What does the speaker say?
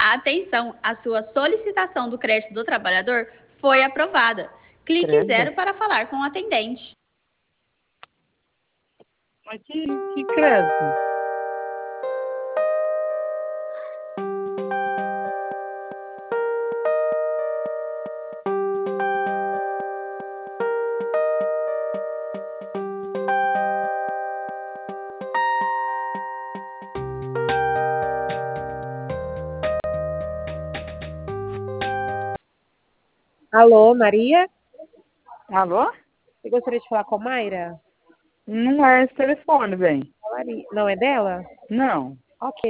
Atenção, a sua solicitação do crédito do trabalhador foi aprovada. Clique Credo. 0 para falar com o atendente. Mas que crédito? Alô, Maria? Alô? Eu gostaria de falar com a Mayra? Não é esse telefone, bem. Não é dela? Não. Ok.